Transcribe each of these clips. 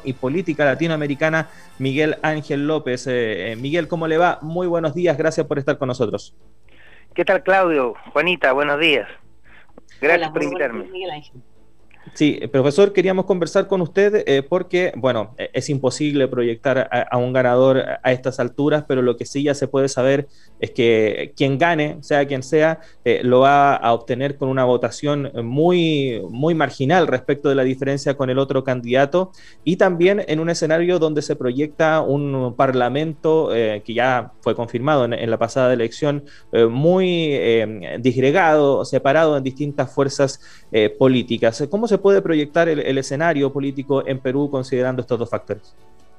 y política latinoamericana, Miguel Ángel López. Miguel, ¿cómo le va? Muy buenos días, gracias por estar con nosotros. ¿Qué tal, Claudio? Juanita, buenos días. Hola, Gracias por muy buenos días, invitarme. Miguel Ángel. Sí, profesor, queríamos conversar con usted porque, bueno, es imposible proyectar a un ganador a estas alturas, pero lo que sí ya se puede saber es que quien gane, sea quien sea, lo va a obtener con una votación muy marginal respecto de la diferencia con el otro candidato y también en un escenario donde se proyecta un parlamento que ya fue confirmado en la pasada elección, muy disgregado, separado en distintas fuerzas políticas. ¿Cómo se puede proyectar el escenario político en Perú considerando estos dos factores?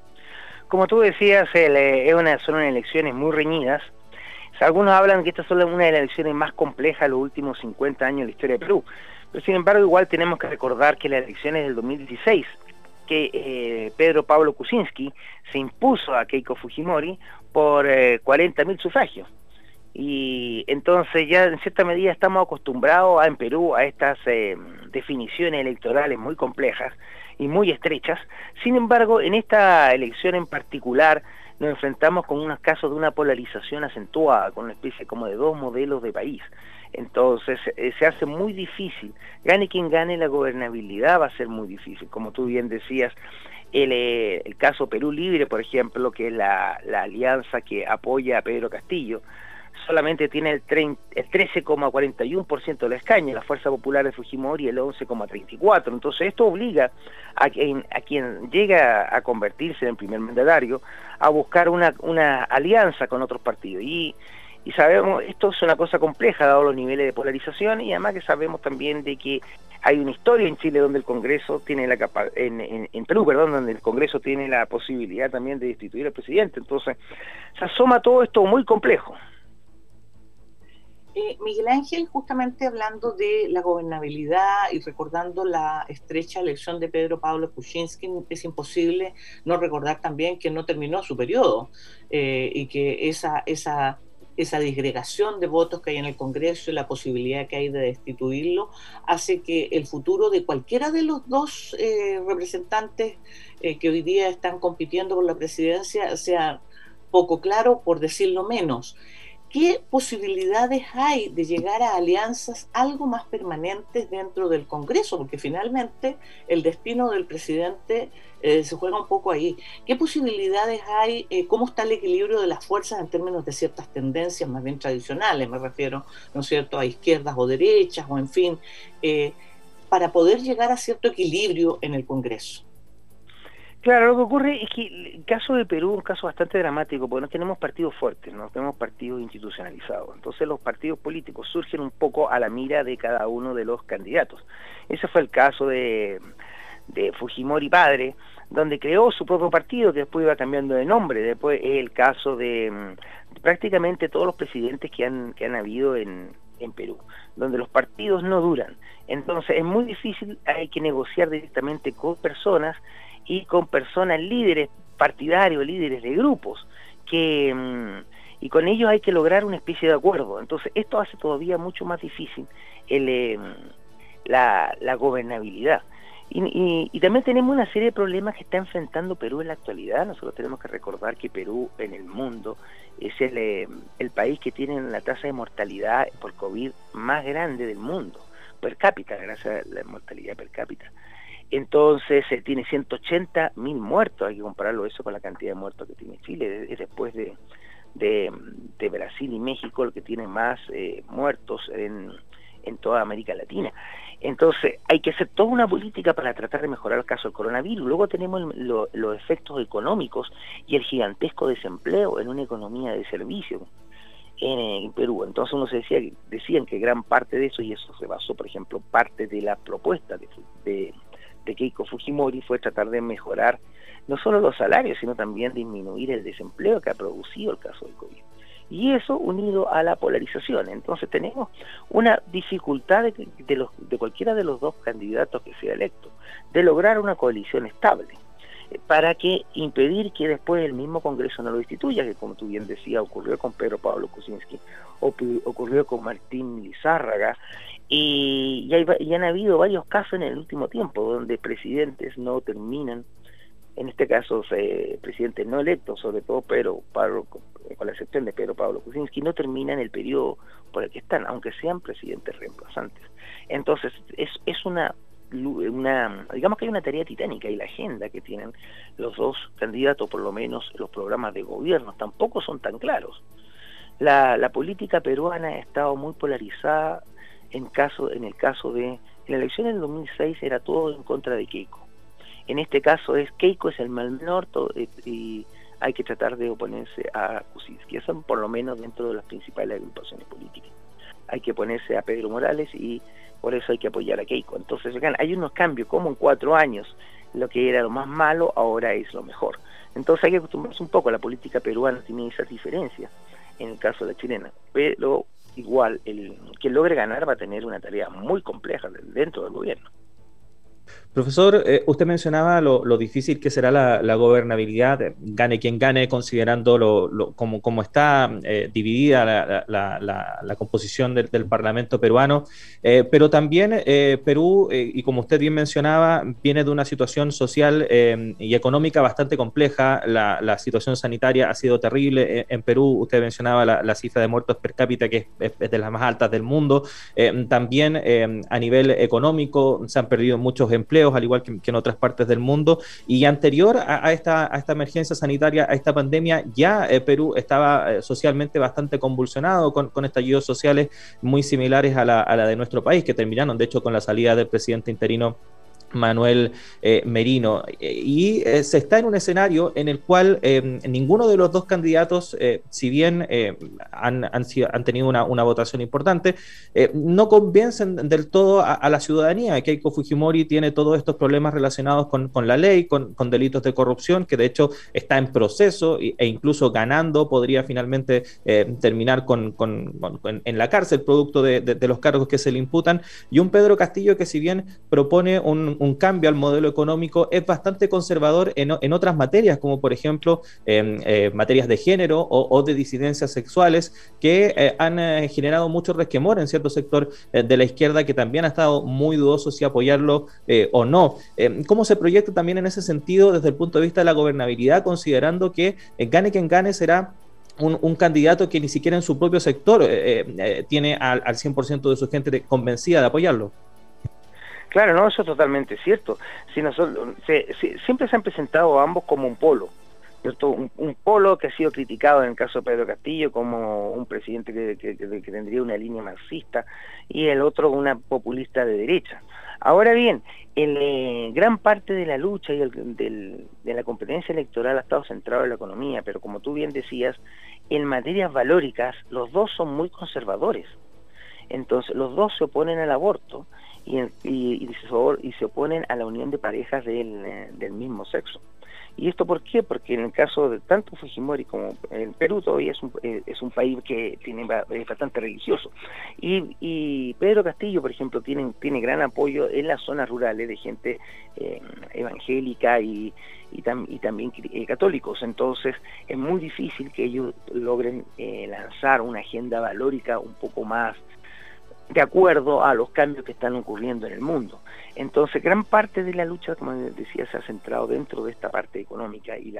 Como tú decías, son unas elecciones muy reñidas. Algunos hablan que estas son una de las elecciones más complejas de los últimos 50 años de la historia de Perú. Pero sin embargo, igual tenemos que recordar que las elecciones del 2016, que Pedro Pablo Kuczynski se impuso a Keiko Fujimori por 40.000 sufragios. Y entonces ya en cierta medida estamos acostumbrados en Perú a estas definiciones electorales muy complejas y muy estrechas. Sin embargo, en esta elección en particular nos enfrentamos con unos casos de una polarización acentuada, con una especie como de dos modelos de país. Entonces se hace muy difícil, gane quien gane, la gobernabilidad va a ser muy difícil. Como tú bien decías, el caso Perú Libre, por ejemplo, que es la alianza que apoya a Pedro Castillo, solamente tiene el 13,41% de los escaños, la Fuerza Popular de Fujimori el 11,34%. Entonces esto obliga a quien llega a convertirse en el primer mandatario a buscar una alianza con otros partidos. Y sabemos, esto es una cosa compleja dado los niveles de polarización, y además que sabemos también de que hay una historia en Chile donde el Congreso tiene en Perú, perdón, donde el Congreso tiene la posibilidad también de destituir al presidente. Entonces se asoma todo esto muy complejo. Miguel Ángel, justamente hablando de la gobernabilidad y recordando la estrecha elección de Pedro Pablo Kuczynski, es imposible no recordar también que no terminó su periodo y que esa disgregación de votos que hay en el Congreso y la posibilidad que hay de destituirlo hace que el futuro de cualquiera de los dos representantes que hoy día están compitiendo por la presidencia sea poco claro, por decirlo menos. ¿Qué posibilidades hay de llegar a alianzas algo más permanentes dentro del Congreso? Porque finalmente el destino del presidente se juega un poco ahí. ¿Qué posibilidades hay? ¿Cómo está el equilibrio de las fuerzas en términos de ciertas tendencias más bien tradicionales? Me refiero, ¿no es cierto?, a izquierdas o derechas, o en fin, para poder llegar a cierto equilibrio en el Congreso. Claro, lo que ocurre es que el caso de Perú es un caso bastante dramático, porque no tenemos partidos fuertes, no tenemos partidos institucionalizados. Entonces los partidos políticos surgen un poco a la mira de cada uno de los candidatos. Ese fue el caso de Fujimori padre, donde creó su propio partido, que después iba cambiando de nombre. Después es el caso de prácticamente todos los presidentes que han habido en Perú, donde los partidos no duran. Entonces es muy difícil, hay que negociar directamente con personas y con personas líderes partidarios, líderes de grupos, y con ellos hay que lograr una especie de acuerdo. Entonces esto hace todavía mucho más difícil la gobernabilidad. Y también tenemos una serie de problemas que está enfrentando Perú en la actualidad. Nosotros tenemos que recordar que Perú en el mundo es el país que tiene la tasa de mortalidad por COVID más grande del mundo, per cápita, gracias a la mortalidad per cápita. Entonces tiene 180.000 muertos, hay que compararlo eso con la cantidad de muertos que tiene Chile, es después de Brasil y México el que tiene más muertos en toda América Latina. Entonces hay que hacer toda una política para tratar de mejorar el caso del coronavirus. Luego tenemos los efectos económicos y el gigantesco desempleo en una economía de servicios en Perú. Entonces uno decían que gran parte de eso, y eso se basó, por ejemplo, parte de la propuesta de Keiko Fujimori fue tratar de mejorar no solo los salarios, sino también disminuir el desempleo que ha producido el caso del COVID. Y eso unido a la polarización. Entonces tenemos una dificultad de cualquiera de los dos candidatos que sea electo, de lograr una coalición estable, para que impedir que después el mismo Congreso no lo destituya, que como tú bien decías, ocurrió con Pedro Pablo Kuczynski, ocurrió con Martín Lizárraga, y han habido varios casos en el último tiempo donde presidentes no terminan en este caso presidentes no electos, sobre todo Pablo, con la excepción de Pedro Pablo Kuczynski, no terminan el periodo por el que están, aunque sean presidentes reemplazantes. Entonces es una digamos que hay una tarea titánica, y la agenda que tienen los dos candidatos, por lo menos los programas de gobierno, tampoco son tan claros. La política peruana ha estado muy polarizada. En la elección del 2006 era todo en contra de Keiko. En este caso Keiko es el mal menor, y hay que tratar de oponerse a Kuczynski. Eso por lo menos dentro de las principales agrupaciones políticas. Hay que oponerse a Pedro Morales y por eso hay que apoyar a Keiko. Entonces hay unos cambios, como en 4 años lo que era lo más malo ahora es lo mejor. Entonces hay que acostumbrarse un poco. La política peruana tiene esas diferencias en el caso de la chilena, pero igual quien logre ganar va a tener una tarea muy compleja dentro del gobierno. Profesor, usted mencionaba lo difícil que será la gobernabilidad, gane quien gane, considerando cómo está dividida la composición del Parlamento peruano, pero también Perú, y como usted bien mencionaba, viene de una situación social y económica bastante compleja. La situación sanitaria ha sido terrible en Perú. Usted mencionaba la cifra de muertos per cápita, que es de las más altas del mundo. También a nivel económico se han perdido muchos empleos, al igual que en otras partes del mundo, y anterior a esta emergencia sanitaria, a esta pandemia, ya Perú estaba socialmente bastante convulsionado, con estallidos sociales muy similares a la de nuestro país, que terminaron de hecho con la salida del presidente interino Manuel Merino, y se está en un escenario en el cual ninguno de los dos candidatos, si bien han tenido una votación importante, no convencen del todo a la ciudadanía. Keiko Fujimori tiene todos estos problemas relacionados con la ley, con delitos de corrupción, que de hecho está en proceso e incluso ganando, podría finalmente terminar en la cárcel producto de los cargos que se le imputan, y un Pedro Castillo que, si bien propone un cambio al modelo económico, es bastante conservador en otras materias, como por ejemplo materias de género o de disidencias sexuales, que han generado mucho resquemor en cierto sector de la izquierda, que también ha estado muy dudoso si apoyarlo o no. ¿Cómo se proyecta también en ese sentido desde el punto de vista de la gobernabilidad, considerando que gane quien gane será un candidato que ni siquiera en su propio sector tiene al 100% de su gente convencida de apoyarlo? Claro, no, eso es totalmente cierto. Siempre se han presentado ambos como un polo, ¿cierto? Un polo que ha sido criticado en el caso de Pedro Castillo como un presidente que tendría una línea marxista, y el otro una populista de derecha. Ahora bien, gran parte de la lucha y de la competencia electoral ha estado centrado en la economía, pero como tú bien decías, en materias valóricas los dos son muy conservadores. Entonces los dos se oponen al aborto y se oponen a la unión de parejas del mismo sexo. ¿Y esto por qué? Porque en el caso de tanto Fujimori como el Perú todavía es un país que es bastante religioso. Y Pedro Castillo, por ejemplo, tiene gran apoyo en las zonas rurales de gente evangélica y también católicos. Entonces es muy difícil que ellos logren lanzar una agenda valórica un poco más de acuerdo a los cambios que están ocurriendo en el mundo. Entonces gran parte de la lucha, como decía, se ha centrado dentro de esta parte económica y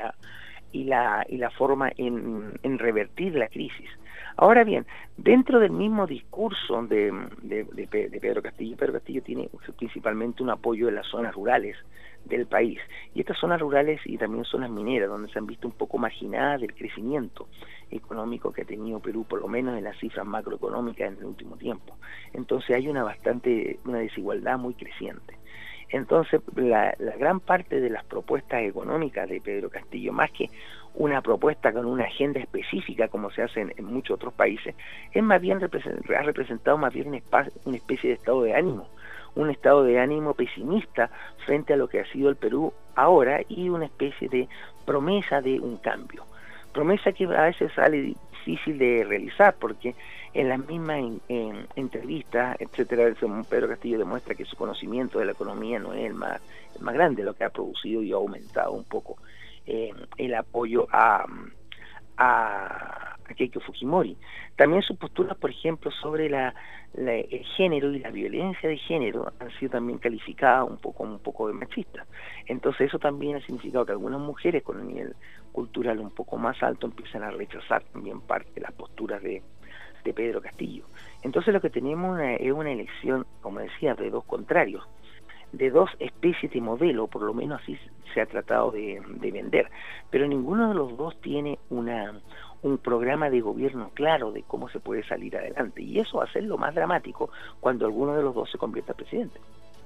la forma en revertir la crisis. Ahora bien, dentro del mismo discurso de Pedro Castillo tiene principalmente un apoyo en las zonas rurales del país, y estas zonas rurales y también zonas mineras, donde se han visto un poco marginadas del crecimiento económico que ha tenido Perú, por lo menos en las cifras macroeconómicas en el último tiempo. Entonces hay una desigualdad muy creciente. Entonces la gran parte de las propuestas económicas de Pedro Castillo, más que una propuesta con una agenda específica como se hace en muchos otros países, es más bien ha representado más bien una especie de estado de ánimo, un estado de ánimo pesimista frente a lo que ha sido el Perú ahora, y una especie de promesa de un cambio. Promesa que a veces sale difícil de realizar, porque en las mismas entrevistas, etcétera, Pedro Castillo demuestra que su conocimiento de la economía no es el más grande, lo que ha producido y ha aumentado un poco el apoyo a Keiko Fujimori. También sus posturas, por ejemplo, sobre el género y la violencia de género han sido también calificadas un poco de machistas. Entonces eso también ha significado que algunas mujeres con un nivel cultural un poco más alto empiezan a rechazar también parte de las posturas de Pedro Castillo. Entonces lo que tenemos es una elección, como decía, de dos contrarios, de dos especies de modelo, por lo menos así se ha tratado de vender, pero ninguno de los dos tiene un programa de gobierno claro de cómo se puede salir adelante, y eso va a ser lo más dramático cuando alguno de los dos se convierta en presidente.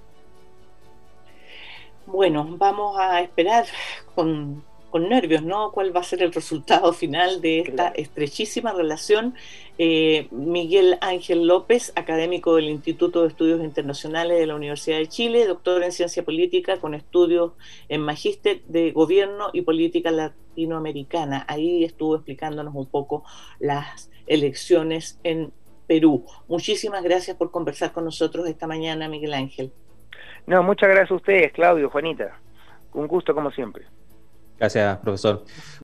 Bueno, vamos a esperar con nervios, ¿no? ¿Cuál va a ser el resultado final de esta estrechísima relación? Miguel Ángel López, académico del Instituto de Estudios Internacionales de la Universidad de Chile, doctor en Ciencia Política con estudios en Magíster de Gobierno y Política Latinoamericana. Ahí estuvo explicándonos un poco las elecciones en Perú. Muchísimas gracias por conversar con nosotros esta mañana, Miguel Ángel. No, muchas gracias a ustedes, Claudio, Juanita. Un gusto como siempre. Gracias, profesor.